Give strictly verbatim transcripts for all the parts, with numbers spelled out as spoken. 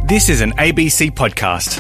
This is an A B C podcast.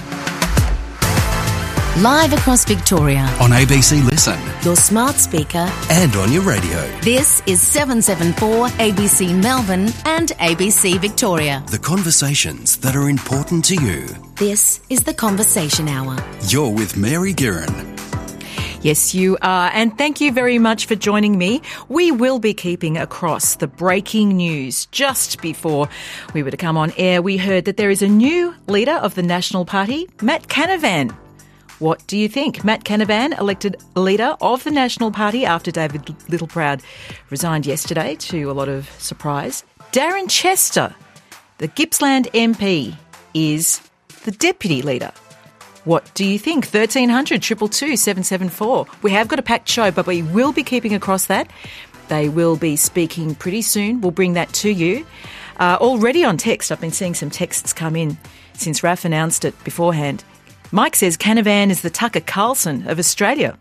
Live across Victoria. On A B C Listen. Your smart speaker. And on your radio. This is seven seven four A B C Melbourne and A B C Victoria. The conversations that are important to you. This is The Conversation Hour. You're with Mary Guerin. Yes, you are. And thank you very much for joining me. We will be keeping across the breaking news. Just before we were to come on air, we heard that there is a new leader of the National Party, Matt Canavan. What do you think? Matt Canavan, elected leader of the National Party after David Littleproud resigned yesterday, to a lot of surprise. Darren Chester, the Gippsland M P, is the deputy leader. What do you think? thirteen hundred, two two two, seven seven four. We have got a packed show, but we will be keeping across that. They will be speaking pretty soon. We'll bring that to you. Uh, already on text, I've been seeing some texts come in since Raf announced it beforehand. Mike says Canavan is the Tucker Carlson of Australia.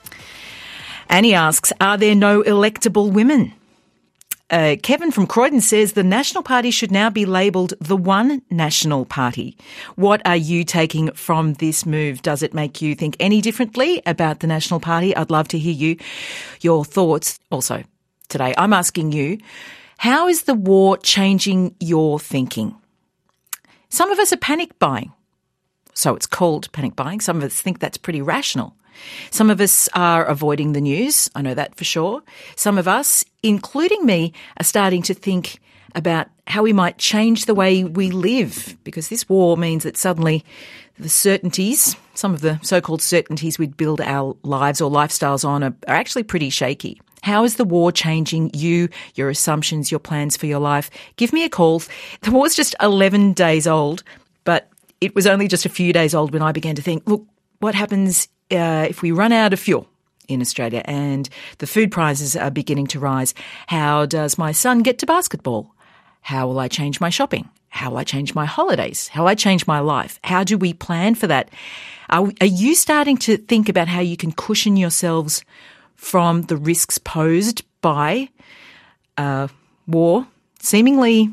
Annie asks, are there no electable women? Uh, Kevin from Croydon says the National Party should now be labelled the One National Party. What are you taking from this move? Does it make you think any differently about the National Party? I'd love to hear you, your thoughts. Also, today I'm asking you, how is the war changing your thinking? Some of us are panic buying. So it's called panic buying. Some of us think that's pretty rational. Some of us are avoiding the news. I know that for sure. Some of us, including me, are starting to think about how we might change the way we live, because this war means that suddenly the certainties, some of the so-called certainties we'd build our lives or lifestyles on are, are actually pretty shaky. How is the war changing you, your assumptions, your plans for your life? Give me a call. The war's just eleven days old, but it was only just a few days old when I began to think, look, what happens uh, if we run out of fuel in Australia and the food prices are beginning to rise? How does my son get to basketball? How will I change my shopping? How will I change my holidays? How will I change my life? How do we plan for that? Are, are you starting to think about how you can cushion yourselves from the risks posed by uh, war, seemingly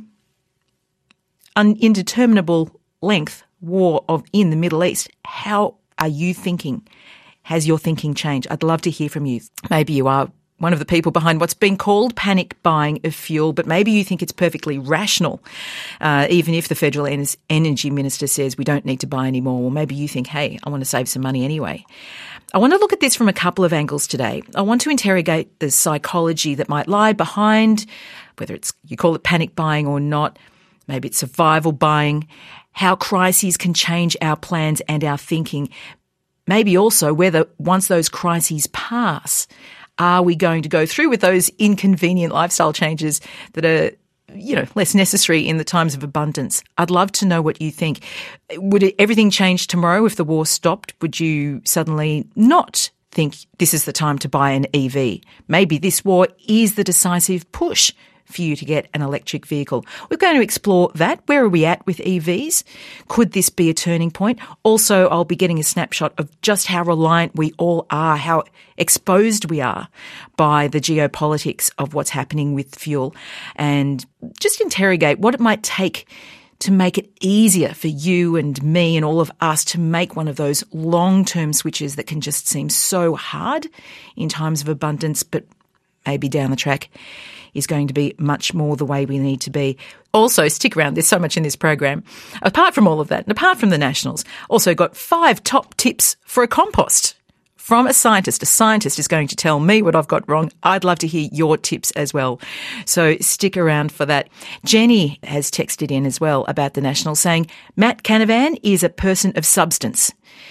un- indeterminable length, war of in the Middle East? How are you thinking? Has your thinking changed? I'd love to hear from you. Maybe you are one of the people behind what's been called panic buying of fuel, but maybe you think it's perfectly rational, uh, even if the Federal en- Energy Minister says we don't need to buy any more. Well, maybe you think, hey, I want to save some money anyway. I want to look at this from a couple of angles today. I want to interrogate the psychology that might lie behind, whether it's you call it panic buying or not, maybe it's survival buying, how crises can change our plans and our thinking. Maybe also whether once those crises pass, are we going to go through with those inconvenient lifestyle changes that are, you know, less necessary in the times of abundance? I'd love to know what you think. Would it, everything change tomorrow if the war stopped? Would you suddenly not think this is the time to buy an E V? Maybe this war is the decisive push for you to get an electric vehicle. We're going to explore that. Where are we at with E Vs? Could this be a turning point? Also, I'll be getting a snapshot of just how reliant we all are, how exposed we are by the geopolitics of what's happening with fuel, and just interrogate what it might take to make it easier for you and me and all of us to make one of those long-term switches that can just seem so hard in times of abundance, but maybe down the track is going to be much more the way we need to be. Also, stick around. There's so much in this program. Apart from all of that, and apart from the Nationals, also got five top tips for a compost from a scientist. A scientist is going to tell me what I've got wrong. I'd love to hear your tips as well. So stick around for that. Jenny has texted in as well about the Nationals, saying, Matt Canavan is a person of substance,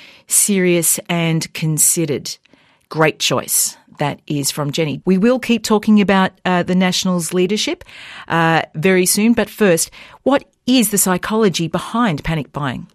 serious and considered. Great choice. That is from Jenny. We will keep talking about uh, the Nationals' leadership uh, very soon. But first, what is the psychology behind panic buying?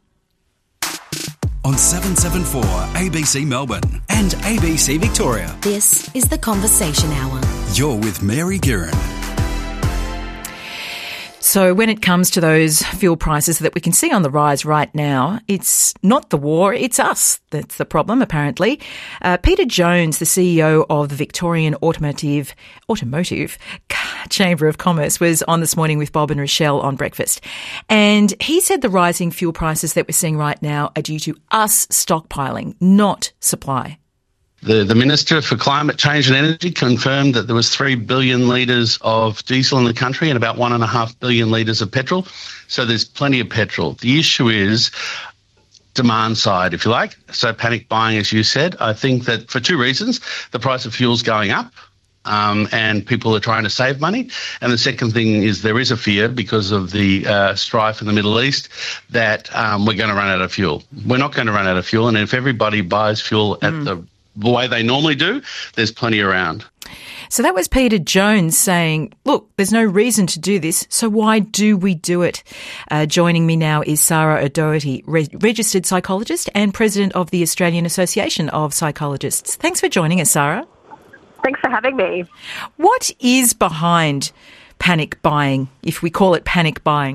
On seven seven four A B C Melbourne and A B C Victoria. This is The Conversation Hour. You're with Mary Guerin. So when it comes to those fuel prices that we can see on the rise right now, it's not the war, it's us that's the problem, apparently. Uh, Peter Jones, the C E O of the Victorian Automotive Automotive Chamber of Commerce, was on this morning with Bob and Rochelle on Breakfast. And he said the rising fuel prices that we're seeing right now are due to us stockpiling, not supply. The, the Minister for Climate Change and Energy confirmed that there was three billion litres of diesel in the country and about one point five billion litres of petrol. So there's plenty of petrol. The issue is demand side, if you like. So panic buying, as you said. I think that for two reasons. The price of fuel's going up. Um, and people are trying to save money. And the second thing is there is a fear because of the uh, strife in the Middle East that um, we're going to run out of fuel. We're not going to run out of fuel. And if everybody buys fuel at mm. the the way they normally do, there's plenty around. So that was Peter Jones saying, look, there's no reason to do this, so why do we do it? Uh, joining me now is Sarah O'Doherty, re- registered psychologist and president of the Australian Association of Psychologists. Thanks for joining us, Sarah. Thanks for having me. What is behind panic buying, if we call it panic buying?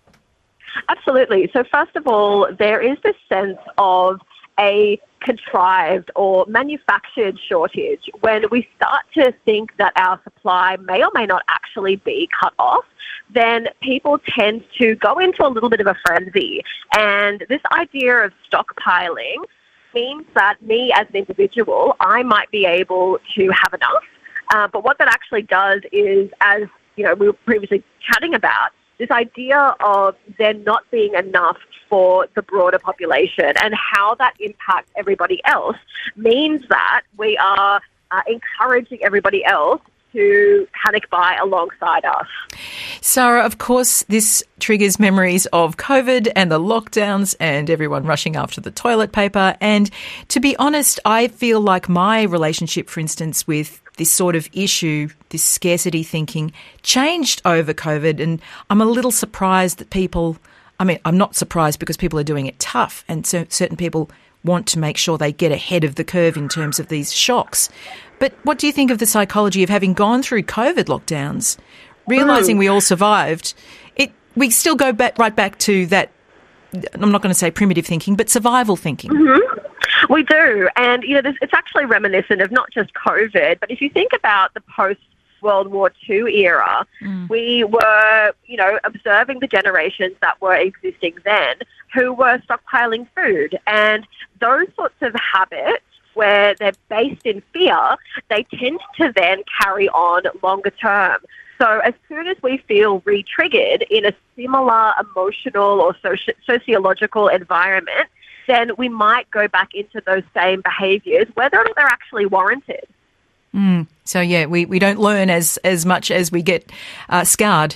Absolutely. So first of all, there is this sense of a contrived or manufactured shortage when we start to think that our supply may or may not actually be cut off. Then people tend to go into a little bit of a frenzy. And this idea of stockpiling means that me as an individual, I might be able to have enough. Uh, but what that actually does is, as you know, we were previously chatting about, this idea of there not being enough for the broader population and how that impacts everybody else means that we are uh, encouraging everybody else to panic buy alongside us. Sarah, of course, this triggers memories of COVID and the lockdowns and everyone rushing after the toilet paper. And to be honest, I feel like my relationship, for instance, with this sort of issue, this scarcity thinking, changed over COVID. And I'm a little surprised that people, I mean, I'm not surprised because people are doing it tough and so certain people want to make sure they get ahead of the curve in terms of these shocks. But what do you think of the psychology of having gone through COVID lockdowns, realising mm. we all survived? It we still go back right back to that, I'm not going to say primitive thinking, but survival thinking. Mm-hmm. We do. And, you know, this, it's actually reminiscent of not just COVID, but if you think about the post-World War Two era, mm. we were, you know, observing the generations that were existing then who were stockpiling food. And those sorts of habits, where they're based in fear, they tend to then carry on longer term. So as soon as we feel re-triggered in a similar emotional or soci- sociological environment, then we might go back into those same behaviours, whether or not they're actually warranted. Mm. So, yeah, we, we don't learn as, as much as we get uh, scarred.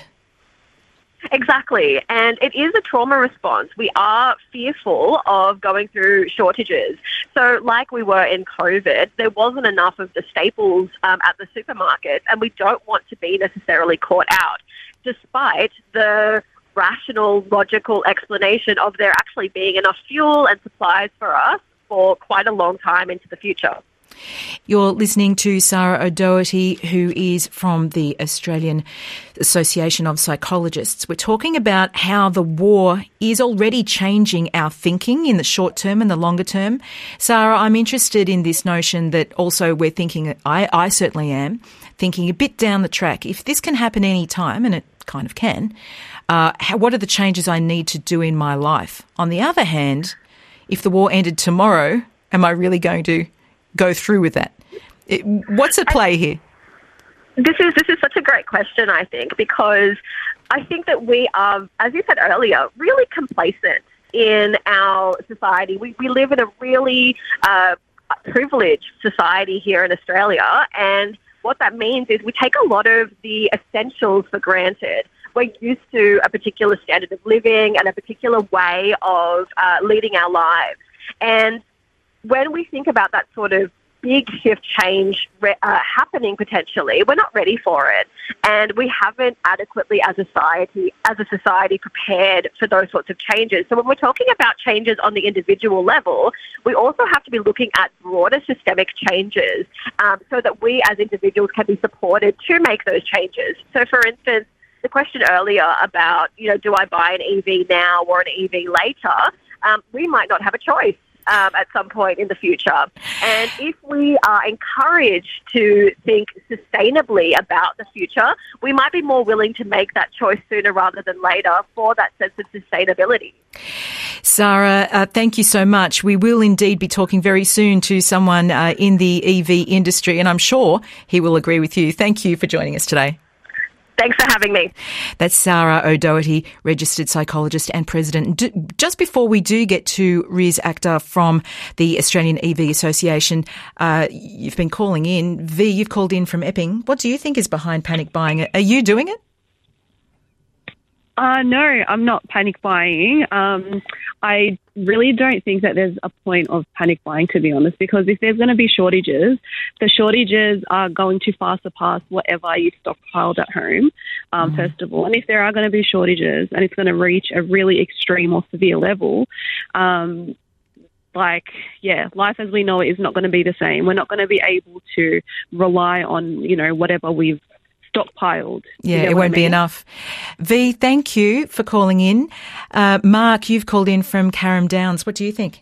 Exactly. And it is a trauma response. We are fearful of going through shortages. So like we were in COVID, there wasn't enough of the staples um, at the supermarket, and we don't want to be necessarily caught out, despite the rational, logical explanation of there actually being enough fuel and supplies for us for quite a long time into the future. You're listening to Sarah O'Doherty, who is from the Australian Association of Psychologists. We're talking about how the war is already changing our thinking in the short term and the longer term. Sarah, I'm interested in this notion that also we're thinking, I, I certainly am, thinking a bit down the track. If this can happen any time, and it kind of can, uh, how, what are the changes I need to do in my life? On the other hand, if the war ended tomorrow, am I really going to go through with that? It, what's at play here? This is this is such a great question, I think, because I think that we are, as you said earlier, really complacent in our society. We we live in a really uh, privileged society here in Australia, and what that means is we take a lot of the essentials for granted. We're used to a particular standard of living and a particular way of uh, leading our lives. And when we think about that sort of big shift change uh, happening potentially, we're not ready for it. And we haven't adequately as a society, as a society prepared for those sorts of changes. So when we're talking about changes on the individual level, we also have to be looking at broader systemic changes um, so that we as individuals can be supported to make those changes. So for instance, the question earlier about, you know, do I buy an E V now or an E V later, um, we might not have a choice um, at some point in the future. And if we are encouraged to think sustainably about the future, we might be more willing to make that choice sooner rather than later for that sense of sustainability. Sarah, uh, thank you so much. We will indeed be talking very soon to someone uh, in the E V industry, and I'm sure he will agree with you. Thank you for joining us today. Thanks for having me. That's Sarah O'Doherty, registered psychologist and president. D- just before we do get to Riz Akhtar from the Australian E V Association, uh, you've been calling in. V, you've called in from Epping. What do you think is behind panic buying? Are you doing it? Uh, no, I'm not panic buying. Um, I really don't think that there's a point of panic buying, to be honest, because if there's going to be shortages, the shortages are going to far surpass whatever you stockpiled at home, um, mm-hmm. first of all. And if there are going to be shortages and it's going to reach a really extreme or severe level, um, like, yeah, life as we know it is not going to be the same. We're not going to be able to rely on, you know, whatever we've stockpiled. Yeah, you know it won't I mean? be enough. V, thank you for calling in. Uh, Mark, you've called in from Carrum Downs. What do you think?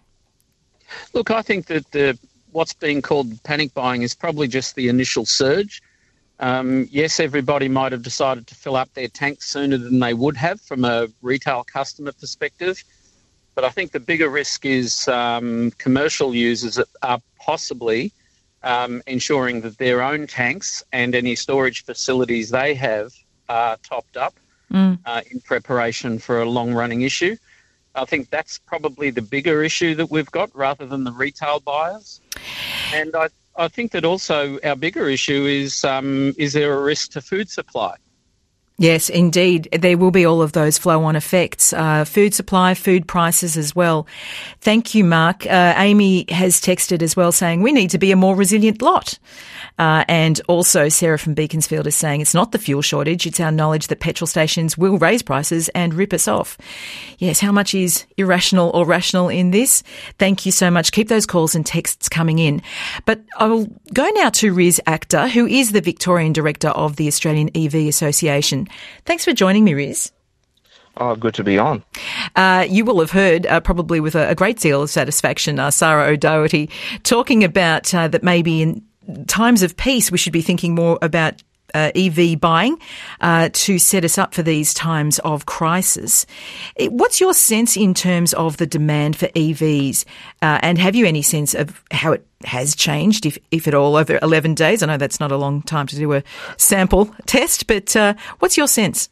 Look, I think that the, what's being called panic buying is probably just the initial surge. Um, yes, everybody might have decided to fill up their tanks sooner than they would have from a retail customer perspective. But I think the bigger risk is um, commercial users are possibly Um, ensuring that their own tanks and any storage facilities they have are topped up mm. uh, in preparation for a long-running issue. I think that's probably the bigger issue that we've got rather than the retail buyers. And I, I think that also our bigger issue is, um, is there a risk to food supply? Yes, indeed. There will be all of those flow-on effects, uh, food supply, food prices as well. Thank you, Mark. Uh, Amy has texted as well saying we need to be a more resilient lot. Uh, and also Sarah from Beaconsfield is saying it's not the fuel shortage, it's our knowledge that petrol stations will raise prices and rip us off. Yes, how much is irrational or rational in this? Thank you so much. Keep those calls and texts coming in. But I will go now to Riz Akhtar, who is the Victorian Director of the Australian E V Association. Thanks for joining me, Riz. Oh, good to be on. Uh, you will have heard, uh, probably with a, a great deal of satisfaction, uh, Sarah O'Doherty talking about uh, that maybe in times of peace we should be thinking more about uh, E V buying uh, to set us up for these times of crisis. What's your sense in terms of the demand for E Vs? Uh, and have you any sense of how it has changed, if, if at all, over eleven days? I know that's not a long time to do a sample test, but uh, what's your sense?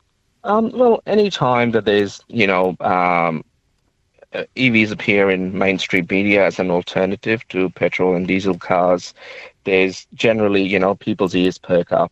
Um, well, any time that there's, you know, um, uh, E Vs appear in mainstream media as an alternative to petrol and diesel cars, there's generally, you know, people's ears perk up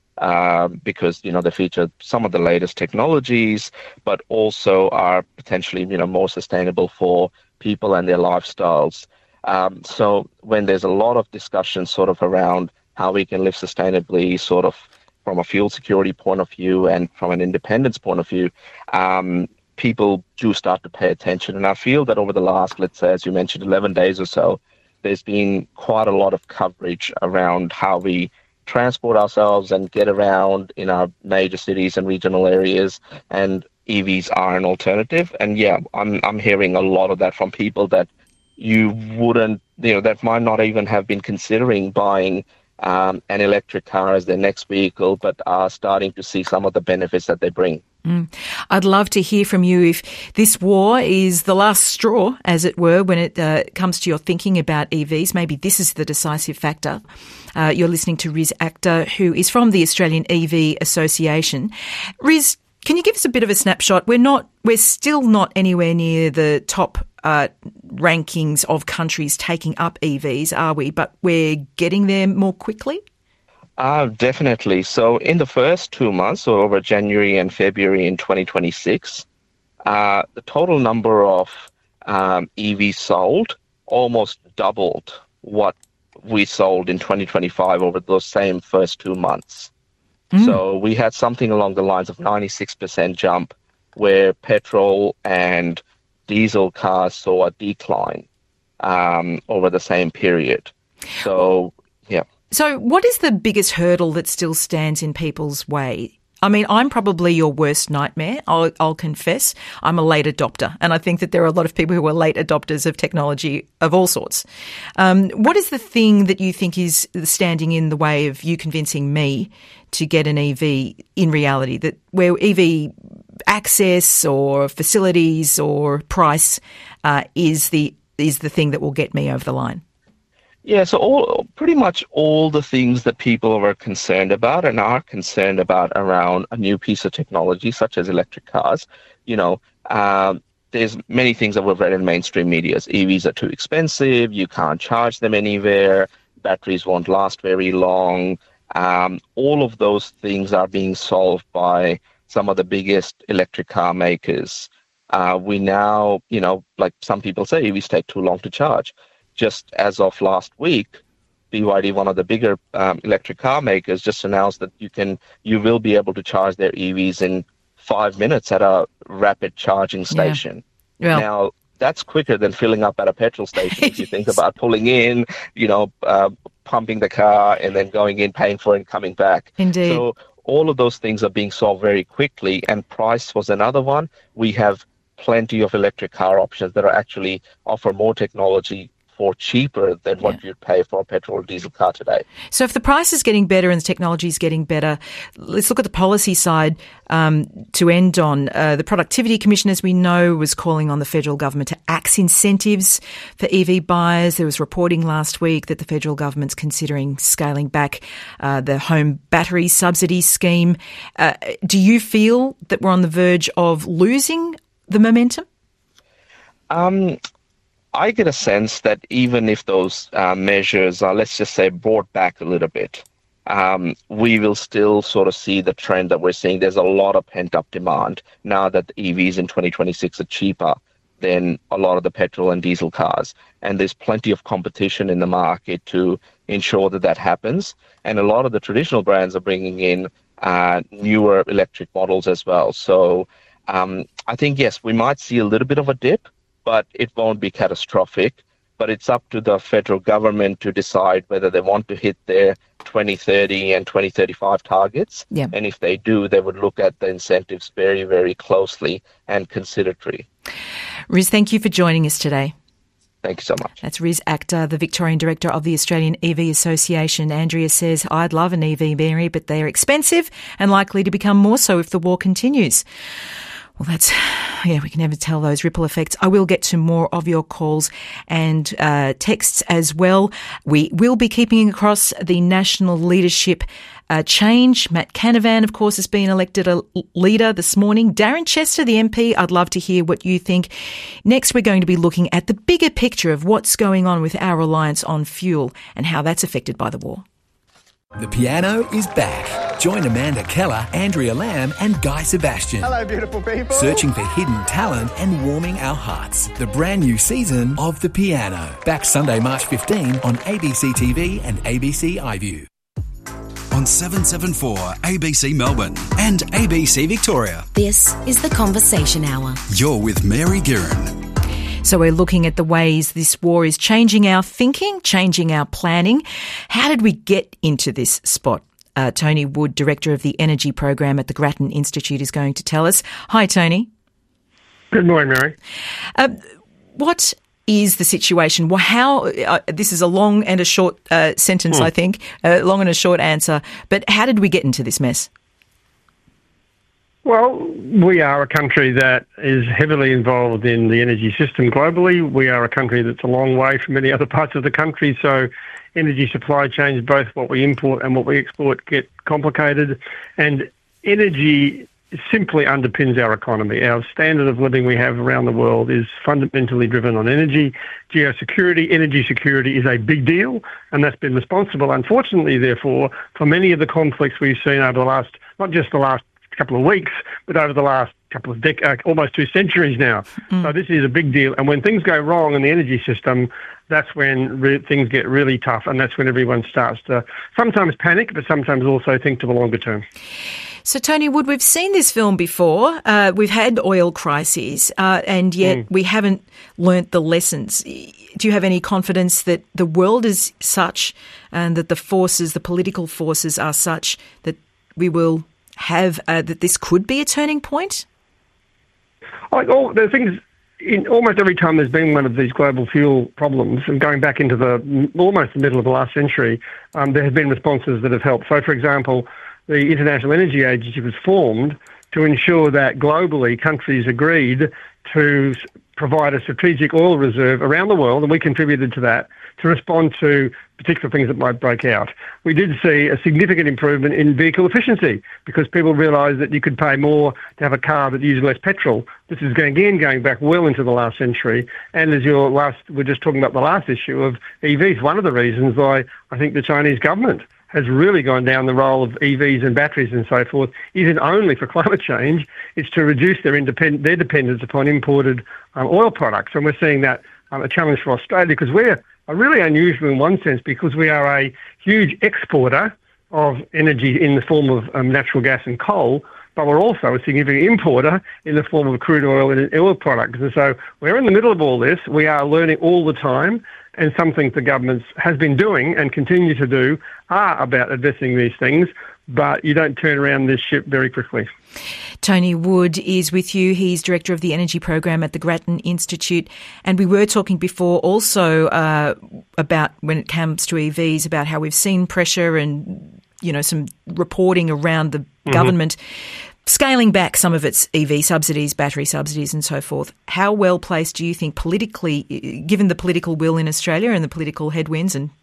uh, because, you know, they feature some of the latest technologies, but also are potentially, you know, more sustainable for people and their lifestyles. Um, so when there's a lot of discussion sort of around how we can live sustainably, sort of from a fuel security point of view and from an independence point of view, um, people do start to pay attention. And I feel that over the last, let's say, as you mentioned, eleven days or so, there's been quite a lot of coverage around how we transport ourselves and get around in our major cities and regional areas, and E Vs are an alternative. And yeah, I'm I'm hearing a lot of that from people that you wouldn't, you know, that might not even have been considering buying um, an electric car as their next vehicle, but are starting to see some of the benefits that they bring. Mm. I'd love to hear from you if this war is the last straw, as it were, when it uh, comes to your thinking about E Vs. Maybe this is the decisive factor. Uh, you're listening to Riz Akhtar, who is from the Australian E V Association. Riz, can you give us a bit of a snapshot? We're not, we're still not anywhere near the top uh, rankings of countries taking up E Vs, are we? But we're getting there more quickly? Uh, definitely. So in the first two months, so over January and February in twenty twenty-six, uh, the total number of um, E Vs sold almost doubled what we sold in twenty twenty-five over those same first two months. Mm. So we had something along the lines of ninety-six percent jump, where petrol and diesel cars saw a decline um, over the same period. So, yeah. So what is the biggest hurdle that still stands in people's way, I mean, I'm probably your worst nightmare, I'll, I'll confess. I'm a late adopter, and I think that there are a lot of people who are late adopters of technology of all sorts. Um, what is the thing that you think is standing in the way of you convincing me to get an E V in reality, that where E V access or facilities or price uh, is the is the thing that will get me over the line? Yeah, so all pretty much all the things that people were concerned about and are concerned about around a new piece of technology, such as electric cars, you know, um, there's many things that we've read in mainstream media. E Vs are too expensive, you can't charge them anywhere, batteries won't last very long. Um, all of those things are being solved by some of the biggest electric car makers. Uh, we now, you know, like some people say, E Vs take too long to charge. Just as of last week, B Y D, one of the bigger um, electric car makers, just announced that you can, you will be able to charge their E Vs in five minutes at a rapid charging station. Yeah. Well, now, that's quicker than filling up at a petrol station. If you think about pulling in, you know, uh, pumping the car and then going in, paying for it, and coming back. Indeed. So all of those things are being solved very quickly. And price was another one. We have plenty of electric car options that are actually offer more technology for cheaper than what yeah. you'd pay for a petrol or diesel car today. So if the price is getting better and the technology is getting better, let's look at the policy side um, to end on. Uh, the Productivity Commission, as we know, was calling on the federal government to axe incentives for E V buyers. There was reporting last week that the federal government's considering scaling back uh, the home battery subsidy scheme. Uh, do you feel that we're on the verge of losing the momentum? Um. I get a sense that even if those uh, measures are, let's just say, brought back a little bit, um, we will still sort of see the trend that we're seeing. There's a lot of pent-up demand now that the E Vs in twenty twenty-six are cheaper than a lot of the petrol and diesel cars. And there's plenty of competition in the market to ensure that that happens. And a lot of the traditional brands are bringing in uh, newer electric models as well. So um, I think, yes, we might see a little bit of a dip, but it won't be catastrophic. But it's up to the federal government to decide whether they want to hit their twenty thirty and twenty thirty-five targets. Yeah. And if they do, they would look at the incentives very, very closely and considerably. Riz, thank you for joining us today. Thank you so much. That's Riz Akhtar, the Victorian Director of the Australian E V Association. Andrea says, I'd love an E V, Mary, but they're expensive and likely to become more so if the war continues. Well, that's, yeah, we can never tell those ripple effects. I will get to more of your calls and uh, texts as well. We will be keeping across the national leadership uh, change. Matt Canavan, of course, has been elected a leader this morning. Darren Chester, the M P, I'd love to hear what you think. Next, we're going to be looking at the bigger picture of what's going on with our reliance on fuel and how that's affected by the war. The piano is back. Join Amanda Keller, Andrea Lamb and Guy Sebastian. Hello, beautiful people. Searching for hidden talent and warming our hearts. The brand new season of The Piano. Back Sunday, March fifteenth on A B C T V and A B C iView. On seven seventy-four A B C Melbourne and A B C Victoria. This is The Conversation Hour. You're with Mary Guerin. So we're looking at the ways this war is changing our thinking, changing our planning. How did we get into this spot? Uh, Tony Wood, Director of the Energy Program at the Grattan Institute, is going to tell us. Hi, Tony. Good morning, Mary. Uh, what is the situation? Well, how? Uh, this is a long and a short uh, sentence, hmm. I think, a long and a short answer. But how did we get into this mess? Well, we are a country that is heavily involved in the energy system globally. We are a country that's a long way from many other parts of the country, so energy supply chains, both what we import and what we export, get complicated. And energy simply underpins our economy. Our standard of living we have around the world is fundamentally driven on energy. Geosecurity, energy security is a big deal, and that's been responsible, unfortunately, therefore, for many of the conflicts we've seen over the last, not just the last couple of weeks, but over the last couple of decades, uh, almost two centuries now. Mm. So this is a big deal. And when things go wrong in the energy system, that's when re- things get really tough, and that's when everyone starts to sometimes panic, but sometimes also think to the longer term. So, Tony Wood, we've seen this film before. Uh, we've had oil crises, uh, and yet mm. we haven't learnt the lessons. Do you have any confidence that the world is such and that the forces, the political forces are such that we will have uh, that this could be a turning point? Like all the things, in almost every time there's been one of these global fuel problems, and going back into the almost the middle of the last century, um, there have been responses that have helped. So, for example, the International Energy Agency was formed to ensure that globally countries agreed to provide a strategic oil reserve around the world, and we contributed to that, to respond to particular things that might break out. We did see a significant improvement in vehicle efficiency because people realised that you could pay more to have a car that used less petrol. This is going, again going back well into the last century. And as your last, we're just talking about the last issue of E Vs, one of the reasons why I think the Chinese government has really gone down the role of E Vs and batteries and so forth, isn't only for climate change, it's to reduce their independ- their dependence upon imported um, oil products. And we're seeing that um, a challenge for Australia because we're are really unusual in one sense because we are a huge exporter of energy in the form of um, natural gas and coal, but we're also a significant importer in the form of crude oil and oil products. And so we're in the middle of all this. We are learning all the time, and some things the government has been doing and continue to do are about addressing these things, but you don't turn around this ship very quickly. Tony Wood is with you. He's Director of the Energy Program at the Grattan Institute. And we were talking before also uh, about, when it comes to E Vs, about how we've seen pressure and, you know, some reporting around the mm-hmm. government scaling back some of its E V subsidies, battery subsidies and so forth. How well placed do you think politically, given the political will in Australia and the political headwinds and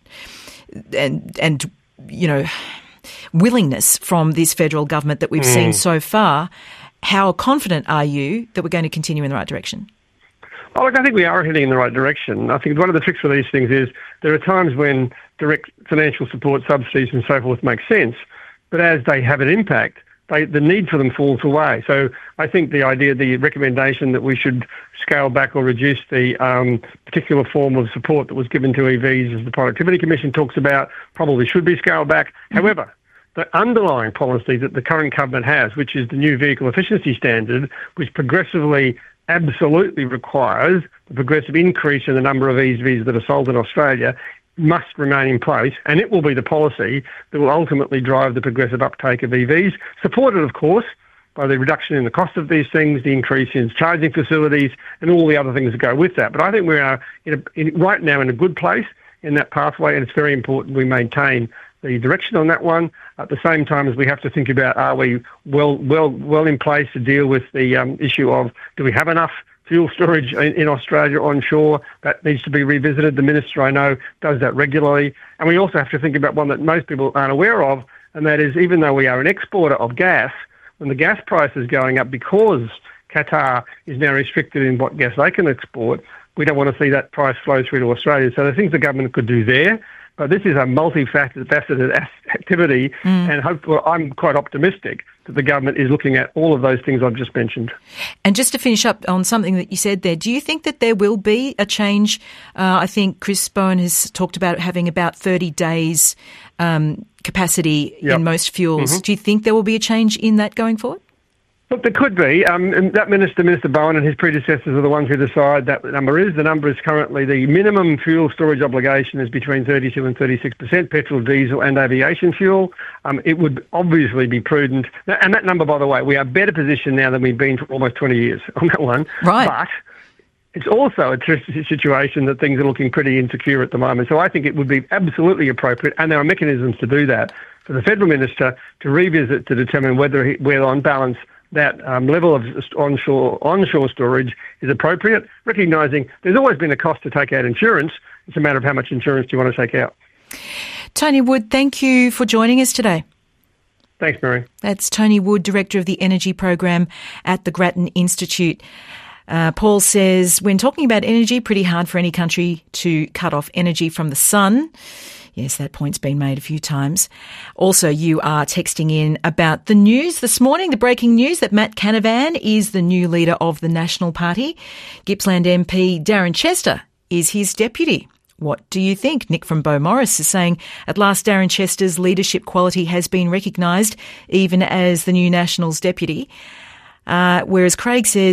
and and, you know, willingness from this federal government that we've mm. seen so far, how confident are you that we're going to continue in the right direction? Oh, look, I think we are heading in the right direction. I think one of the tricks for these things is there are times when direct financial support, subsidies and so forth make sense, but as they have an impact, they, the need for them falls away. So I think the idea, the recommendation that we should scale back or reduce the um, particular form of support that was given to E Vs, as the Productivity Commission talks about, probably should be scaled back. Mm-hmm. However, the underlying policy that the current government has, which is the new vehicle efficiency standard, which progressively absolutely requires the progressive increase in the number of E Vs that are sold in Australia, must remain in place, and it will be the policy that will ultimately drive the progressive uptake of E Vs, supported, of course, by the reduction in the cost of these things, the increase in charging facilities, and all the other things that go with that. But I think we are in a, in, right now in a good place in that pathway, and it's very important we maintain the direction on that one. At the same time as we have to think about, are we well well well in place to deal with the um, issue of, do we have enough fuel storage in, in Australia onshore? That needs to be revisited. The Minister, I know, does that regularly. And we also have to think about one that most people aren't aware of, and that is, even though we are an exporter of gas, when the gas price is going up because Qatar is now restricted in what gas they can export, we don't want to see that price flow through to Australia. So the things the government could do there, but this is a multifaceted activity, mm. and hopefully, I'm quite optimistic that the government is looking at all of those things I've just mentioned. And just to finish up on something that you said there, do you think that there will be a change? Uh, I think Chris Bowen has talked about having about thirty days um, capacity yep. in most fuels. Mm-hmm. Do you think there will be a change in that going forward? Look, there could be. Um, and that minister, Minister Bowen, and his predecessors are the ones who decide that number is. The number is currently, the minimum fuel storage obligation is between thirty-two and thirty-six percent, petrol, diesel and aviation fuel. Um, it would obviously be prudent. And that number, by the way, we are better positioned now than we've been for almost twenty years on that one. Right. But it's also a tricky situation that things are looking pretty insecure at the moment. So I think it would be absolutely appropriate, and there are mechanisms to do that, for the Federal Minister to revisit to determine whether, he, whether on balance, that um, level of onshore onshore storage is appropriate, recognising there's always been a cost to take out insurance. It's a matter of how much insurance do you want to take out. Tony Wood, thank you for joining us today. Thanks, Mary. That's Tony Wood, Director of the Energy Program at the Grattan Institute. Uh, Paul says, when talking about energy, pretty hard for any country to cut off energy from the sun. Yes, that point's been made a few times. Also, you are texting in about the news this morning, the breaking news that Matt Canavan is the new leader of the National Party. Gippsland M P Darren Chester is his deputy. What do you think? Nick from Beaumaris is saying, at last Darren Chester's leadership quality has been recognised, even as the new Nationals deputy. Uh, whereas Craig says,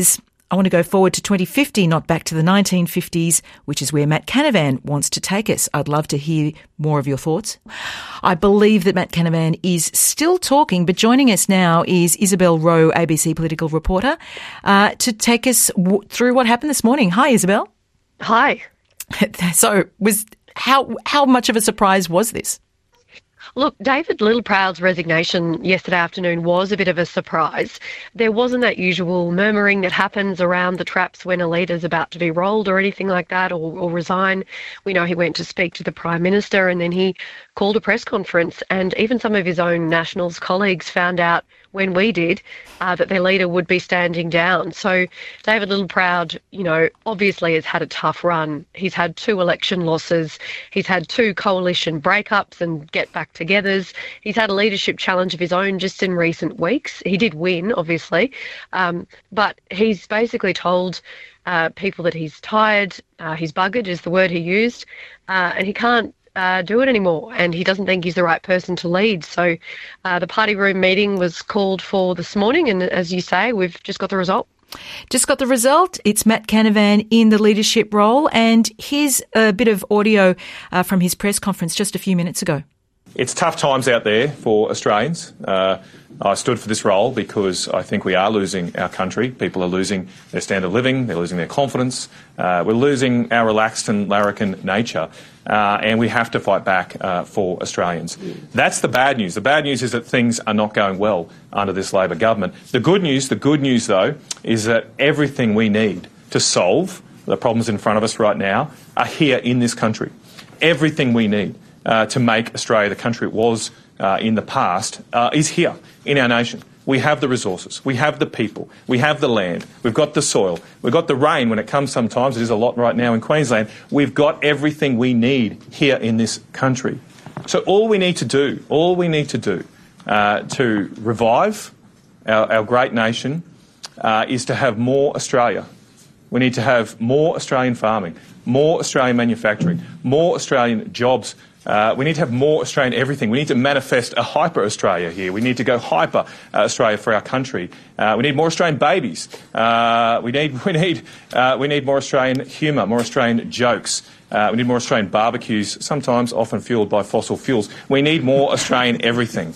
I want to go forward to twenty fifty, not back to the nineteen fifties, which is where Matt Canavan wants to take us. I'd love to hear more of your thoughts. I believe that Matt Canavan is still talking, but joining us now is Isabel Rowe, A B C political reporter, uh, to take us w- through what happened this morning. Hi, Isabel. Hi. So, was how how much of a surprise was this? Look, David Littleproud's resignation yesterday afternoon was a bit of a surprise. There wasn't that usual murmuring that happens around the traps when a leader's about to be rolled or anything like that, or, or resign. We know he went to speak to the Prime Minister and then he called a press conference, and even some of his own Nationals colleagues found out when we did uh, that their leader would be standing down. So David Littleproud, you know, obviously has had a tough run. He's had two election losses. He's had two coalition breakups and get back togethers. He's had a leadership challenge of his own just in recent weeks. He did win, obviously, um, but he's basically told uh, people that he's tired, uh, he's buggered is the word he used, uh, and he can't Uh, do it anymore, and he doesn't think he's the right person to lead. So uh, the party room meeting was called for this morning, and as you say, we've just got the result. Just got the result. It's Matt Canavan in the leadership role, and here's a bit of audio uh, from his press conference just a few minutes ago. It's tough times out there for Australians. Uh, I stood for this role because I think we are losing our country. People are losing their standard of living, they're losing their confidence, uh, we're losing our relaxed and larrikin nature, uh, and we have to fight back uh, for Australians. That's the bad news. The bad news is that things are not going well under this Labor government. The good news, the good news though, is that everything we need to solve the problems in front of us right now are here in this country. Everything we need Uh, to make Australia the country it was uh, in the past uh, is here in our nation. We have the resources, we have the people, we have the land, we've got the soil, we've got the rain when it comes sometimes, it is a lot right now in Queensland. We've got everything we need here in this country. So all we need to do, all we need to do uh, to revive our, our great nation uh, is to have more Australia. We need to have more Australian farming, more Australian manufacturing, more Australian jobs. Uh, we need to have more Australian everything. We need to manifest a hyper Australia here. We need to go hyper uh, Australia for our country. Uh, we need more Australian babies. Uh, we need we need uh, we need more Australian humour, more Australian jokes. Uh, we need more Australian barbecues, sometimes often fuelled by fossil fuels. We need more Australian everything.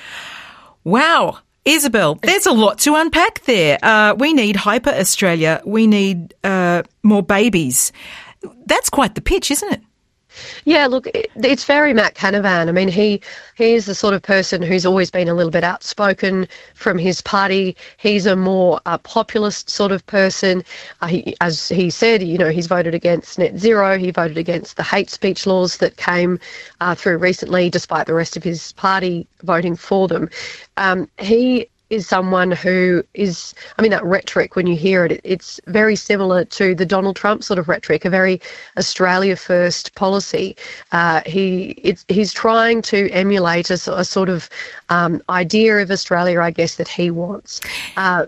Wow. Isabel, there's a lot to unpack there. Uh, we need hyper Australia. We need uh, more babies. That's quite the pitch, isn't it? Yeah, look, it's very Matt Canavan. I mean, he he is the sort of person who's always been a little bit outspoken from his party. He's a more uh, populist sort of person. Uh, he, as he said, you know, he's voted against net zero. He voted against the hate speech laws that came uh, through recently, despite the rest of his party voting for them. Um, he is someone who is, I mean, that rhetoric, when you hear it, it's very similar to the Donald Trump sort of rhetoric, a very Australia first policy. Uh, he it's, he's trying to emulate a, a sort of um, idea of Australia, I guess, that he wants. Uh,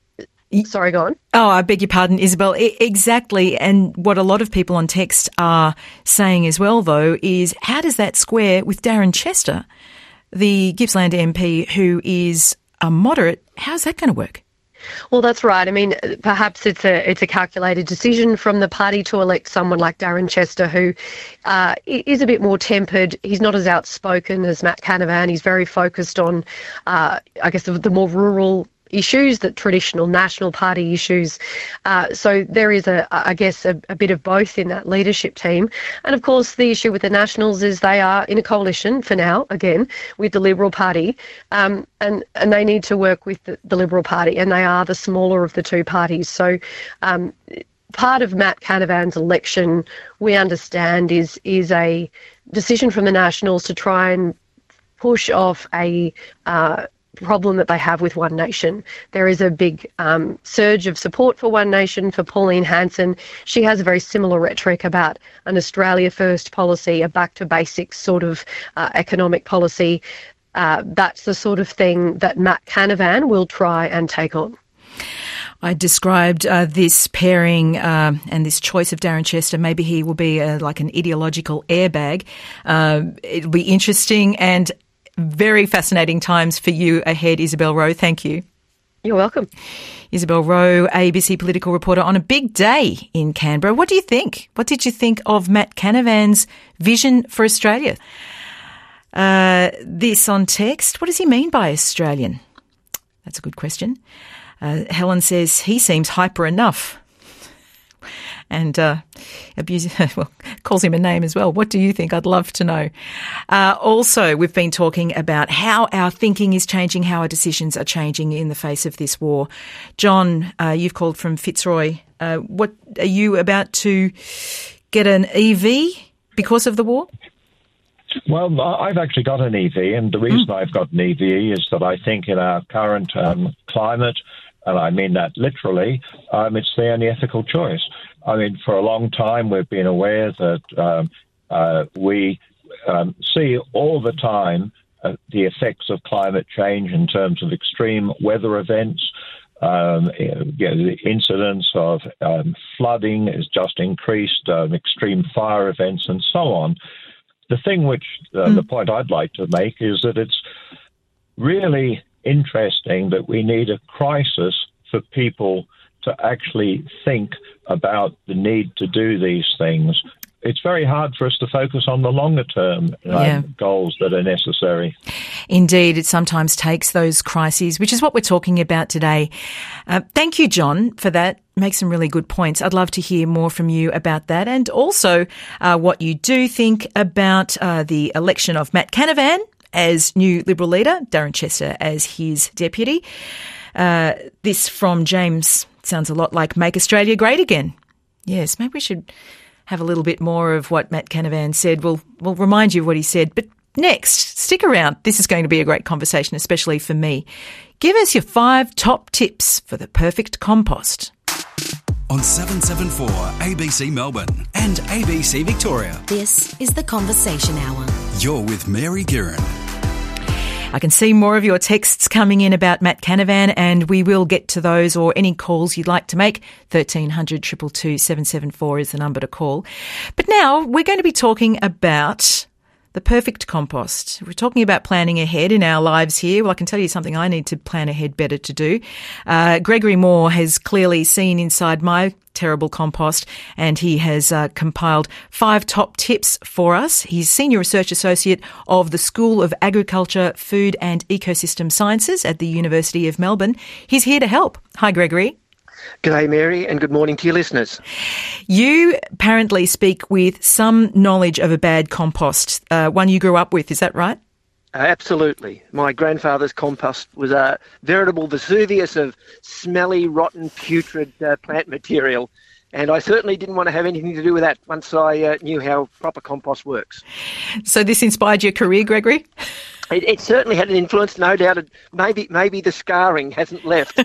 sorry, go on. Oh, I beg your pardon, Isabel. I- exactly. And what a lot of people on text are saying as well, though, is how does that square with Darren Chester, the Gippsland M P, who is a moderate? How's that going to work? Well, that's right. I mean, perhaps it's a it's a calculated decision from the party to elect someone like Darren Chester, who uh, is a bit more tempered. He's not as outspoken as Matt Canavan. He's very focused on, uh, I guess, the, the more rural issues, the traditional National Party issues. Uh, so there is, a, I guess, a, a bit of both in that leadership team. And of course, the issue with the Nationals is they are in a coalition for now, again, with the Liberal Party, um, and, and they need to work with the, the Liberal Party, and they are the smaller of the two parties. So um, part of Matt Canavan's election, we understand, is is a decision from the Nationals to try and push off a uh, problem that they have with One Nation. There is a big um, surge of support for One Nation, for Pauline Hanson. She has a very similar rhetoric about an Australia first policy, a back to basics sort of uh, economic policy. Uh, that's the sort of thing that Matt Canavan will try and take on. I described uh, this pairing uh, and this choice of Darren Chester. Maybe he will be uh, like an ideological airbag. Uh, it'll be interesting and very fascinating times for you ahead, Isabel Rowe. Thank you. You're welcome. Isabel Rowe, A B C political reporter, on a big day in Canberra. What do you think? What did you think of Matt Canavan's vision for Australia? Uh, this on text. What does he mean by Australian? That's a good question. Uh, Helen says he seems hyper enough. And uh, abuse, well, calls him a name as well. What do you think? I'd love to know. Uh, also, we've been talking about how our thinking is changing, how our decisions are changing in the face of this war. John, uh, you've called from Fitzroy. Uh, what are you about to get an E V because of the war? Well, I've actually got an E V, and the reason mm. I've got an E V is that I think in our current um, climate, and I mean that literally, um, it's the only ethical choice. I mean, for a long time, we've been aware that um, uh, we um, see all the time uh, the effects of climate change in terms of extreme weather events. Um, you know, the incidence of um, flooding is just increased, um, extreme fire events, and so on. The thing which, uh, mm. the point I'd like to make is that it's really interesting that we need a crisis for people to actually think about the need to do these things. It's very hard for us to focus on the longer term uh, yeah. goals that are necessary. Indeed, it sometimes takes those crises, which is what we're talking about today. Uh, thank you, John, for that. Make some really good points. I'd love to hear more from you about that, and also uh, what you do think about uh, the election of Matt Canavan as new Liberal leader, Darren Chester as his deputy. Uh, this from James sounds a lot like Make Australia Great Again. Yes, maybe we should have a little bit more of what Matt Canavan said. We'll, we'll remind you of what he said. But next, stick around. This is going to be a great conversation, especially for me. Give us your five top tips for the perfect compost. On seven seventy-four A B C Melbourne and A B C Victoria. This is the Conversation Hour. You're with Mary Guerin. I can see more of your texts coming in about Matt Canavan, and we will get to those, or any calls you'd like to make. thirteen hundred, two two two, seven seven four is the number to call. But now we're going to be talking about the perfect compost. We're talking about planning ahead in our lives here. Well, I can tell you something I need to plan ahead better to do. Uh, Gregory Moore has clearly seen inside my terrible compost, and he has uh, compiled five top tips for us. He's Senior Research Associate of the School of Agriculture, Food and Ecosystem Sciences at the University of Melbourne. He's here to help. Hi, Gregory. G'day, Mary, and good morning to your listeners. You apparently speak with some knowledge of a bad compost, uh, one you grew up with, is that right? Uh, absolutely. My grandfather's compost was a veritable Vesuvius of smelly, rotten, putrid uh, plant material, and I certainly didn't want to have anything to do with that once I uh, knew how proper compost works. So this inspired your career, Gregory? It, it certainly had an influence, no doubt. Maybe, maybe the scarring hasn't left.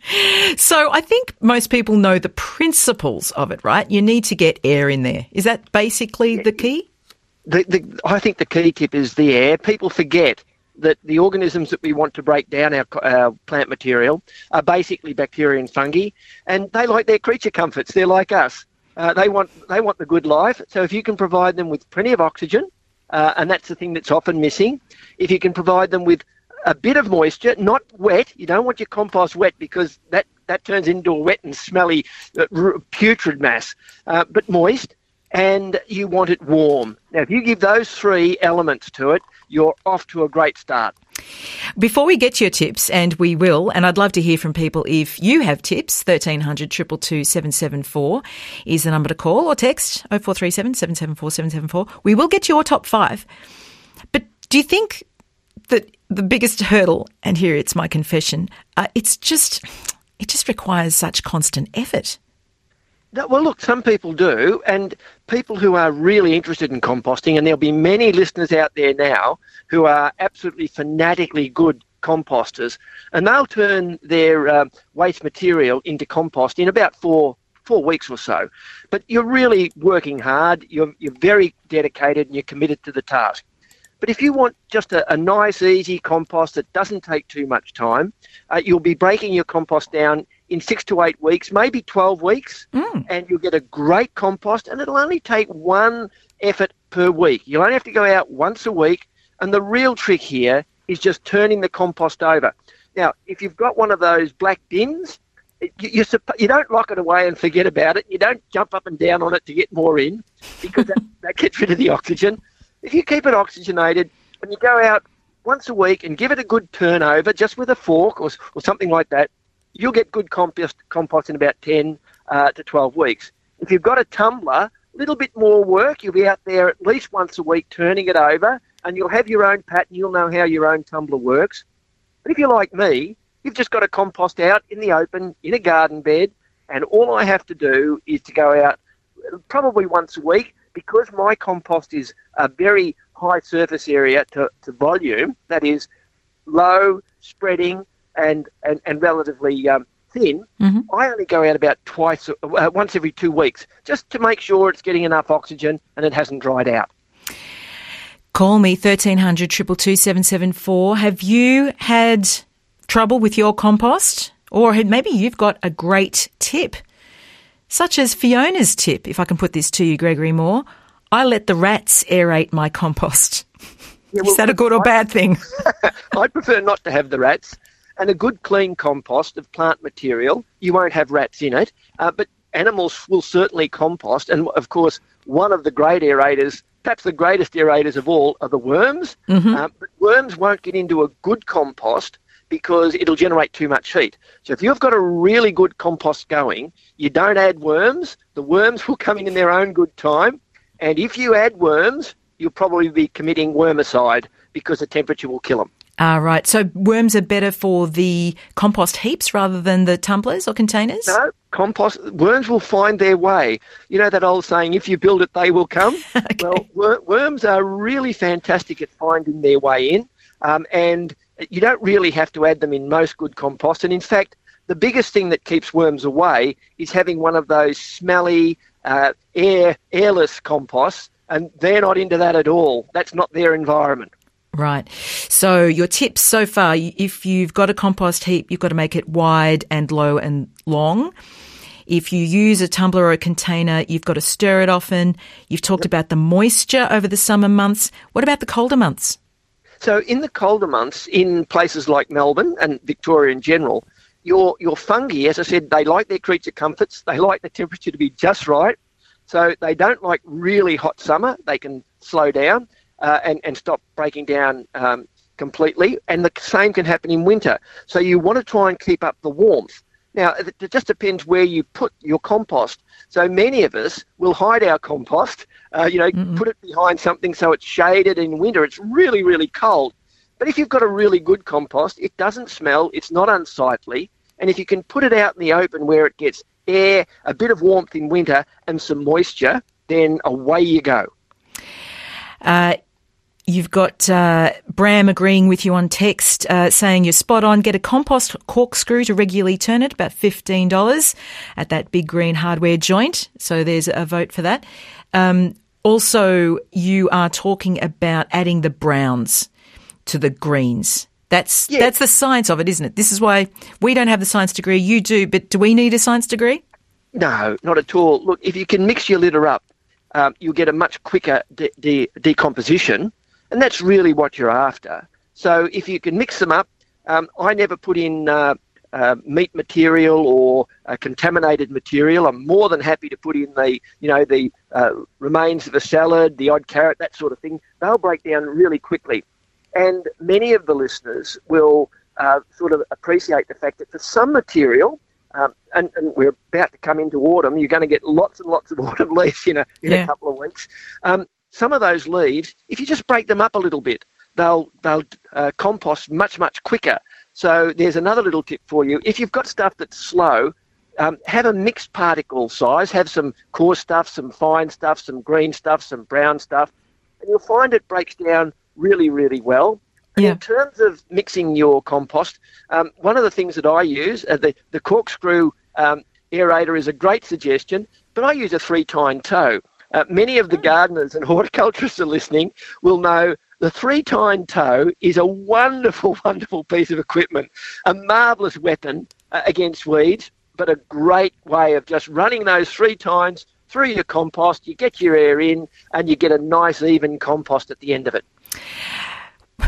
So I think most people know the principles of it, right? You need to get air in there. Is that basically the key? The, the, I think the key tip is the air. People forget that the organisms that we want to break down our, our plant material are basically bacteria and fungi, and they like their creature comforts. They're like us. Uh, they want they want the good life. So if you can provide them with plenty of oxygen, uh, and that's the thing that's often missing, if you can provide them with a bit of moisture, not wet. You don't want your compost wet because that, that turns into a wet and smelly, uh, putrid mass, uh, but moist, and you want it warm. Now, if you give those three elements to it, you're off to a great start. Before we get to your tips, and we will, and I'd love to hear from people if you have tips, thirteen hundred, two two two, seven seven four is the number to call, or text oh four three seven, seven seven four, seven seven four. We will get your top five. But do you think that the biggest hurdle, and here it's my confession, uh, it's just, it just requires such constant effort? Well, look, some people do, and people who are really interested in composting, and there'll be many listeners out there now who are absolutely fanatically good composters, and they'll turn their um, waste material into compost in about four four weeks or so. But you're really working hard, you're, you're very dedicated, and you're committed to the task. But if you want just a, a nice, easy compost that doesn't take too much time, uh, you'll be breaking your compost down in six to eight weeks, maybe twelve weeks, mm. and you'll get a great compost, and it'll only take one effort per week. You'll only have to go out once a week, and the real trick here is just turning the compost over. Now, if you've got one of those black bins, it, you, you, you don't lock it away and forget about it. You don't jump up and down on it to get more in, because that, that gets rid of the oxygen. If you keep it oxygenated and you go out once a week and give it a good turnover, just with a fork or, or something like that, you'll get good compost, compost in about ten uh, to twelve weeks. If you've got a tumbler, a little bit more work. You'll be out there at least once a week turning it over, and you'll have your own pattern. You'll know how your own tumbler works. But if you're like me, you've just got to compost out in the open, in a garden bed, and all I have to do is to go out probably once a week, because my compost is a very high surface area to, to volume, that is low, spreading, and, and, and relatively um, thin. Mm-hmm. I only go out about twice, uh, once every two weeks, just to make sure it's getting enough oxygen and it hasn't dried out. Call me, thirteen hundred, two two two, seven seven four. Have you had trouble with your compost? Or had, maybe you've got a great tip, such as Fiona's tip, if I can put this to you, Gregory Moore. I let the rats aerate my compost. Yeah, well, is that a good or bad thing? I'd prefer not to have the rats. And a good clean compost of plant material, you won't have rats in it, uh, but animals will certainly compost. And, of course, one of the great aerators, perhaps the greatest aerators of all, are the worms. Mm-hmm. Uh, but worms won't get into a good compost because it'll generate too much heat. So if you've got a really good compost going, you don't add worms. The worms will come in in their own good time. And if you add worms, you'll probably be committing wormicide because the temperature will kill them. Ah, right. So worms are better for the compost heaps rather than the tumblers or containers? No, compost, worms will find their way. You know that old saying, if you build it, they will come? Okay. Well, wor- worms are really fantastic at finding their way in, um, and you don't really have to add them in most good compost. And in fact, the biggest thing that keeps worms away is having one of those smelly, uh, air airless composts, and they're not into that at all. That's not their environment. Right. So your tips so far, if you've got a compost heap, you've got to make it wide and low and long. If you use a tumbler or a container, you've got to stir it often. You've talked about the moisture over the summer months. What about the colder months? So in the colder months, in places like Melbourne and Victoria in general, your your fungi, as I said, they like their creature comforts. They like the temperature to be just right. So they don't like really hot summer. They can slow down. Uh, and, and stop breaking down um, completely. And the same can happen in winter. So you want to try and keep up the warmth. Now, it, it just depends where you put your compost. So many of us will hide our compost, uh, you know, mm-hmm. put it behind something so it's shaded in winter. It's really, really cold. But if you've got a really good compost, it doesn't smell, it's not unsightly. And if you can put it out in the open where it gets air, a bit of warmth in winter and some moisture, then away you go. Uh You've got uh, Bram agreeing with you on text, uh, saying you're spot on. Get a compost corkscrew to regularly turn it, about fifteen dollars at that big green hardware joint. So there's a vote for that. Um, also, you are talking about adding the browns to the greens. That's yeah. that's the science of it, isn't it? This is why we don't have the science degree. You do, but do we need a science degree? No, not at all. Look, if you can mix your litter up, um, you'll get a much quicker de- de- decomposition. And that's really what you're after. So if you can mix them up, um, I never put in uh, uh, meat material or uh, contaminated material. I'm more than happy to put in the, you know, the uh, remains of a salad, the odd carrot, that sort of thing. They'll break down really quickly. And many of the listeners will uh, sort of appreciate the fact that for some material, um, and, and we're about to come into autumn, you're going to get lots and lots of autumn leaves in a, in yeah. a couple of weeks. Um, Some of those leaves, if you just break them up a little bit, they'll they'll uh, compost much, much quicker. So there's another little tip for you. If you've got stuff that's slow, um, have a mixed particle size. Have some coarse stuff, some fine stuff, some green stuff, some brown stuff, and you'll find it breaks down really, really well. And yeah. in terms of mixing your compost, um, one of the things that I use, uh, the, the corkscrew um, aerator is a great suggestion, but I use a three-tine toe. Uh, many of the gardeners and horticulturists are listening will know the three-tine toe is a wonderful, wonderful piece of equipment, a marvellous weapon uh, against weeds, but a great way of just running those three tines through your compost. You get your air in and you get a nice, even compost at the end of it.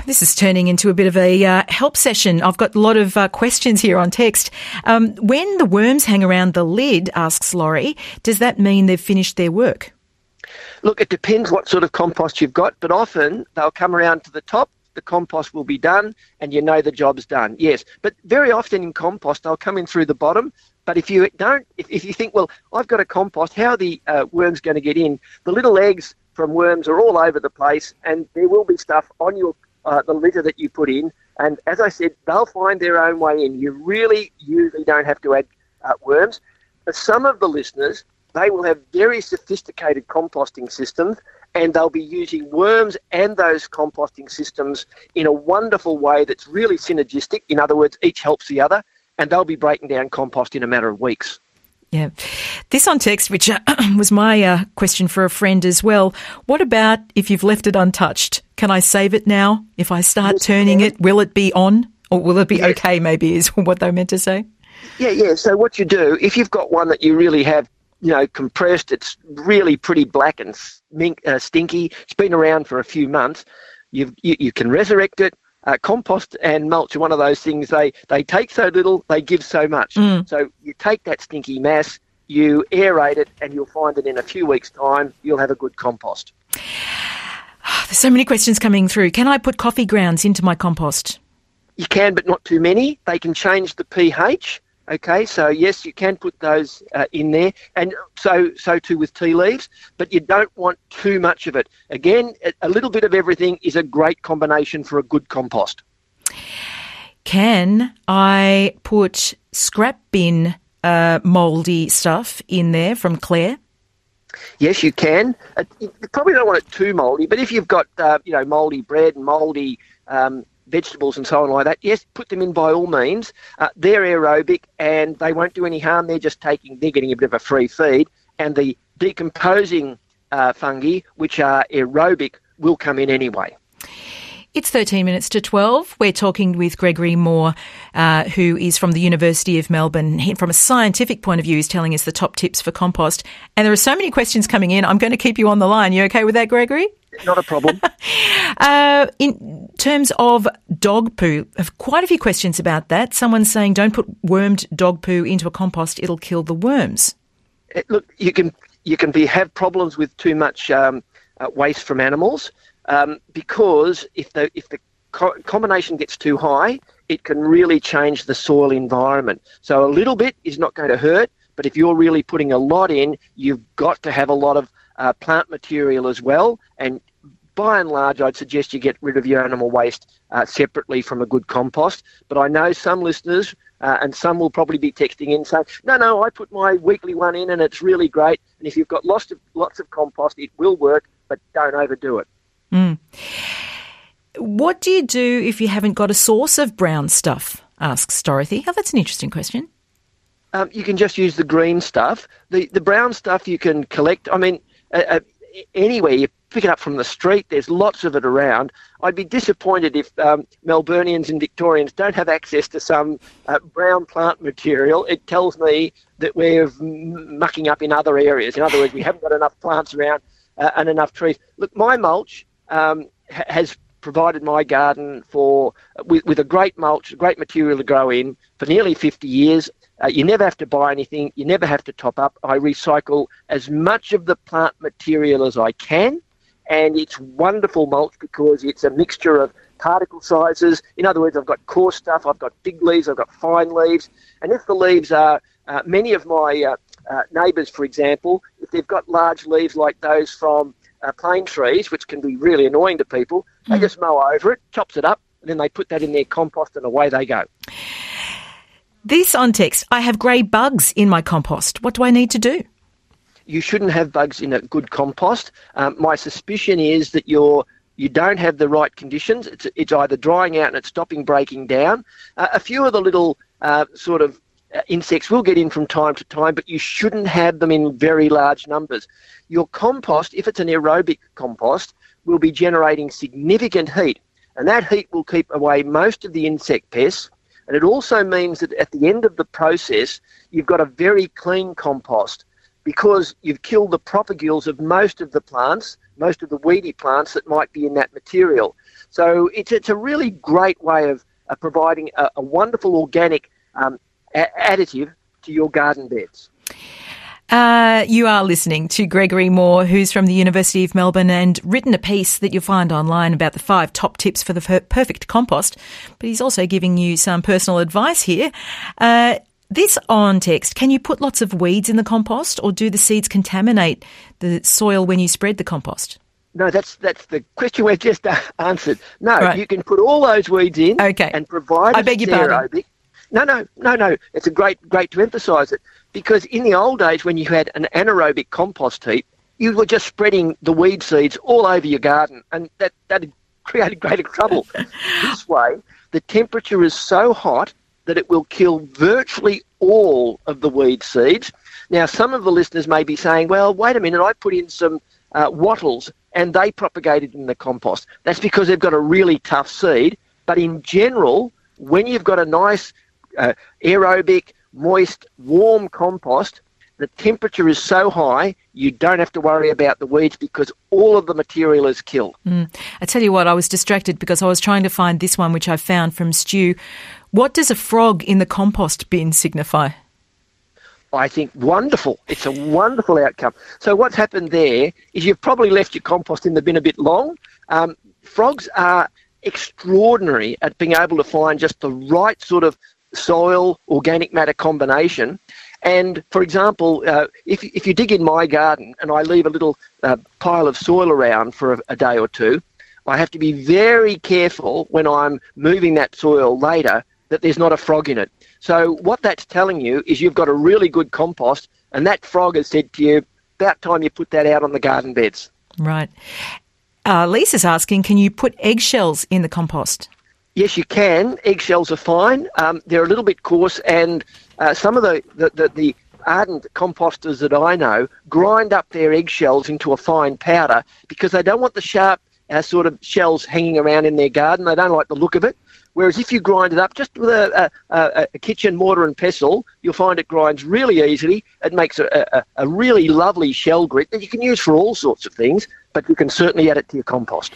This is turning into a bit of a uh, help session. I've got a lot of uh, questions here on text. Um, when the worms hang around the lid, asks Laurie, does that mean they've finished their work? Look, it depends what sort of compost you've got, but often they'll come around to the top, the compost will be done, and you know the job's done. Yes, but very often in compost, they'll come in through the bottom. But if you don't, if, if you think, well, I've got a compost, how are the uh, worms going to get in? The little eggs from worms are all over the place, and there will be stuff on your uh, the litter that you put in. And as I said, they'll find their own way in. You really usually don't have to add uh, worms. But some of the listeners, they will have very sophisticated composting systems, and they'll be using worms and those composting systems in a wonderful way that's really synergistic. In other words, each helps the other, and they'll be breaking down compost in a matter of weeks. Yeah. This on text, which uh, was my uh, question for a friend as well. What about if you've left it untouched? Can I save it now? If I start yes, turning it, will it be on? Or will it be yes. okay, maybe, is what they meant to say? Yeah, yeah. So what you do, if you've got one that you really have, you know, compressed, it's really pretty black and stink, uh, stinky, it's been around for a few months, you've, you, you can resurrect it. Uh, compost and mulch are one of those things, they, they take so little, they give so much. Mm. So you take that stinky mass, you aerate it, and you'll find that in a few weeks' time, you'll have a good compost. There's so many questions coming through. Can I put coffee grounds into my compost? You can, but not too many. They can change the pH. Okay, so yes, you can put those uh, in there, and so so too with tea leaves, but you don't want too much of it. Again, a little bit of everything is a great combination for a good compost. Can I put scrap bin uh, mouldy stuff in there from Claire? Yes, you can. Uh, you probably don't want it too mouldy, but if you've got uh, you know mouldy bread and mouldy um, vegetables and so on like that, yes, put them in by all means. Uh, they're aerobic and they won't do any harm. They're just taking, they're getting a bit of a free feed, and the decomposing uh, fungi, which are aerobic, will come in anyway. It's thirteen minutes to twelve. We're talking with Gregory Moore, uh, who is from the University of Melbourne. He, from a scientific point of view, is telling us the top tips for compost. And there are so many questions coming in. I'm going to keep you on the line. You okay with that, Gregory? Not a problem. uh, in terms of dog poo, I have quite a few questions about that. Someone's saying don't put wormed dog poo into a compost, it'll kill the worms. It, look, you can you can be have problems with too much um, uh, waste from animals um, because if the if the co- combination gets too high, it can really change the soil environment. So a little bit is not going to hurt, but if you're really putting a lot in, you've got to have a lot of Uh, plant material as well, and by and large I'd suggest you get rid of your animal waste uh, separately from a good compost. But I know some listeners uh, and some will probably be texting in saying, no, no, I put my weekly one in and it's really great, and if you've got lots of, lots of compost it will work, but don't overdo it. Mm. What do you do if you haven't got a source of brown stuff, asks Dorothy. Oh, that's an interesting question. Um, you can just use the green stuff. The, the brown stuff you can collect, I mean, Uh, uh, anywhere you pick it up from the street, there's lots of it around. I'd be disappointed if um, Melburnians and Victorians don't have access to some uh, brown plant material. It tells me that we're m- mucking up in other areas. In other words, we haven't got enough plants around uh, and enough trees. Look, my mulch um, ha- has provided my garden for with, with a great mulch, a great material to grow in for nearly fifty years. Uh, you never have to buy anything. You never have to top up. I recycle as much of the plant material as I can, and it's wonderful mulch because it's a mixture of particle sizes. In other words, I've got coarse stuff, I've got big leaves, I've got fine leaves, and if the leaves are, uh, many of my uh, uh, neighbours, for example, if they've got large leaves like those from uh, plane trees, which can be really annoying to people, mm. they just mow over it, chops it up, and then they put that in their compost and away they go. This on text, I have grey bugs in my compost. What do I need to do? You shouldn't have bugs in a good compost. Um, my suspicion is that you're, you don't have the right conditions. It's, it's either drying out and it's stopping breaking down. Uh, a few of the little uh, sort of uh, insects will get in from time to time, but you shouldn't have them in very large numbers. Your compost, if it's an aerobic compost, will be generating significant heat, and that heat will keep away most of the insect pests. And it also means that at the end of the process, you've got a very clean compost because you've killed the propagules of most of the plants, most of the weedy plants that might be in that material. So it's it's a really great way of uh, providing a, a wonderful organic um, a- additive to your garden beds. Uh, you are listening to Gregory Moore, who's from the University of Melbourne and written a piece that you'll find online about the five top tips for the per- perfect compost. But he's also giving you some personal advice here. Uh, this on text, can you put lots of weeds in the compost, or do the seeds contaminate the soil when you spread the compost? No, that's that's the question we've just uh, answered. No, Right. you can put all those weeds in Okay. and provide I beg it's your pardon. aerobic. No, no, no, no. It's a great, great to emphasise it, because in the old days when you had an anaerobic compost heap, you were just spreading the weed seeds all over your garden, and that that created greater trouble. This way, the temperature is so hot that it will kill virtually all of the weed seeds. Now, some of the listeners may be saying, "Well, wait a minute, I put in some uh, wattles and they propagated in the compost." That's because they've got a really tough seed. But in general, when you've got a nice uh, aerobic, moist, warm compost, the temperature is so high you don't have to worry about the weeds because all of the material is killed. Mm. I tell you what, I was distracted because I was trying to find this one, which I found from Stu. What does a frog in the compost bin signify? I think wonderful. It's a wonderful outcome. So what's happened there is you've probably left your compost in the bin a bit long. Um, frogs are extraordinary at being able to find just the right sort of soil, organic matter combination. And, for example, uh, if, if you dig in my garden and I leave a little uh, pile of soil around for a, a day or two, I have to be very careful when I'm moving that soil later that there's not a frog in it. So what that's telling you is you've got a really good compost, and that frog has said to you, about time you put that out on the garden beds. Right. Uh, Lisa's asking, can you put eggshells in the compost? Yes, you can. Eggshells are fine. Um, they're a little bit coarse, and uh, some of the, the, the, the ardent composters that I know grind up their eggshells into a fine powder because they don't want the sharp uh, sort of shells hanging around in their garden. They don't like the look of it. Whereas if you grind it up just with a, a, a kitchen mortar and pestle, you'll find it grinds really easily. It makes a, a, a really lovely shell grit that you can use for all sorts of things, but you can certainly add it to your compost.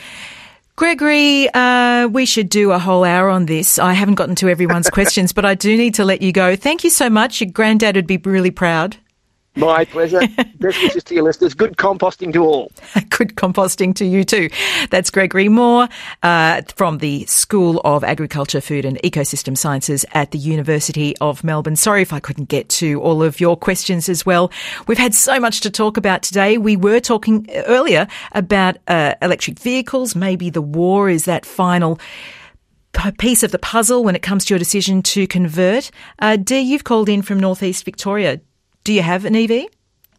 Gregory, uh, we should do a whole hour on this. I haven't gotten to everyone's questions, but I do need to let you go. Thank you so much. Your granddad would be really proud. My pleasure. Best wishes to your listeners. Good composting to all. Good composting to you too. That's Gregory Moore uh, from the School of Agriculture, Food and Ecosystem Sciences at the University of Melbourne. Sorry if I couldn't get to all of your questions as well. We've had so much to talk about today. We were talking earlier about uh, electric vehicles. Maybe the war is that final piece of the puzzle when it comes to your decision to convert. Uh, Dee, you've called in from Northeast Victoria. Do you have an E V?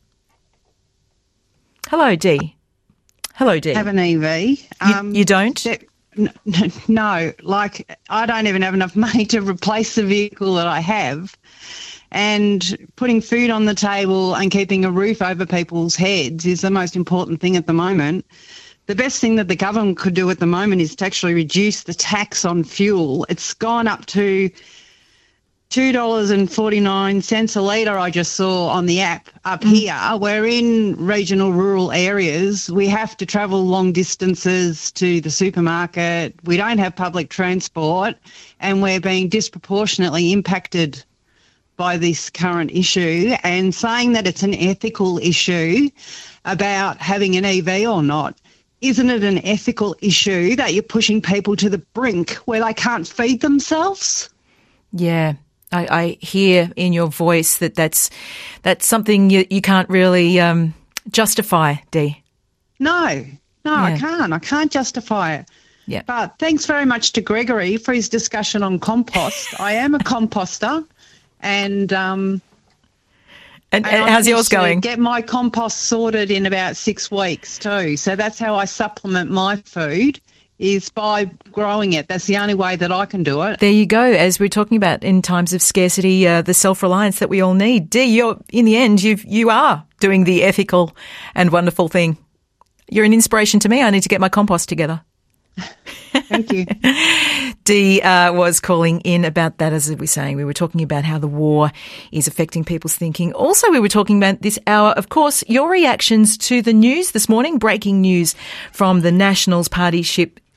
Hello, Dee. Hello, Dee. Have an E V. Um, you, you don't? N- n- no, like I don't even have enough money to replace the vehicle that I have. And putting food on the table and keeping a roof over people's heads is the most important thing at the moment. The best thing that the government could do at the moment is to actually reduce the tax on fuel. It's gone up to two dollars and forty-nine cents a litre, I just saw on the app up mm. here. We're in regional rural areas. We have to travel long distances to the supermarket. We don't have public transport, and we're being disproportionately impacted by this current issue. And saying that it's an ethical issue about having an E V or not, isn't it an ethical issue that you're pushing people to the brink where they can't feed themselves? Yeah. I, I hear in your voice that that's that's something you, you can't really um, justify, Dee. No, no, yeah. I can't. I can't justify it. Yeah. But thanks very much to Gregory for his discussion on compost. I am a composter, and um, and, and and how's yours going? Get my compost sorted in about six weeks too. So that's how I supplement my food, is by growing it. That's the only way that I can do it. There you go. As we're talking about in times of scarcity, uh, the self-reliance that we all need. Dee, you're, in the end, you you are doing the ethical and wonderful thing. You're an inspiration to me. I need to get my compost together. Thank you. Dee uh, was calling in about that, as we were saying. We were talking about how the war is affecting people's thinking. Also, we were talking about this hour, of course, your reactions to the news this morning. Breaking news from the Nationals party ship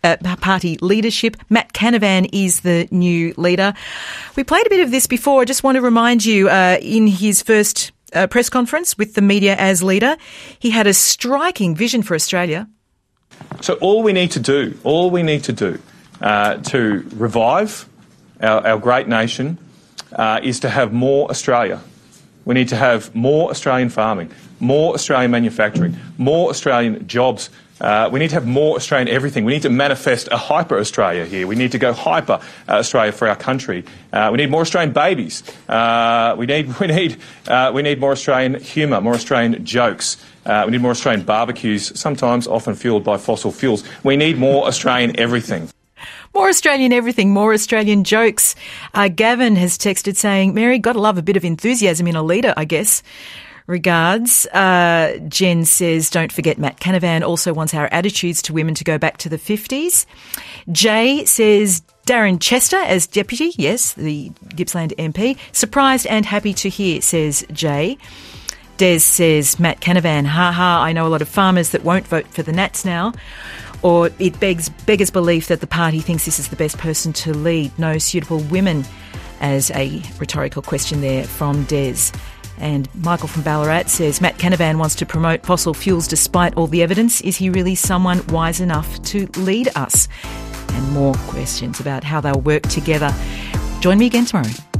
uh, party leadership. Matt Canavan is the new leader. We played a bit of this before. I just want to remind you, uh, in his first uh, press conference with the media as leader, he had a striking vision for Australia. So all we need to do, all we need to do uh, to revive our, our great nation uh, is to have more Australia. We need to have more Australian farming, more Australian manufacturing, more Australian jobs. Uh, we need to have more Australian everything. We need to manifest a hyper Australia here. We need to go hyper uh, Australia for our country. Uh, we need more Australian babies. Uh, we need we need uh, we need more Australian humour, more Australian jokes. Uh, we need more Australian barbecues, sometimes often fuelled by fossil fuels. We need more Australian everything. More Australian everything, more Australian jokes. Uh, Gavin has texted saying, Mary, got to love a bit of enthusiasm in a leader, I guess. Regards. Uh, Jen says, don't forget Matt Canavan also wants our attitudes to women to go back to the fifties. Jay says, Darren Chester as deputy, yes, the Gippsland M P. Surprised and happy to hear, says Jay. Des says, Matt Canavan, ha ha, I know a lot of farmers that won't vote for the Nats now. Or it begs beggars belief that the party thinks this is the best person to lead. No suitable women, as a rhetorical question there from Des. And Michael from Ballarat says, Matt Canavan wants to promote fossil fuels despite all the evidence. Is he really someone wise enough to lead us? And more questions about how they'll work together. Join me again tomorrow.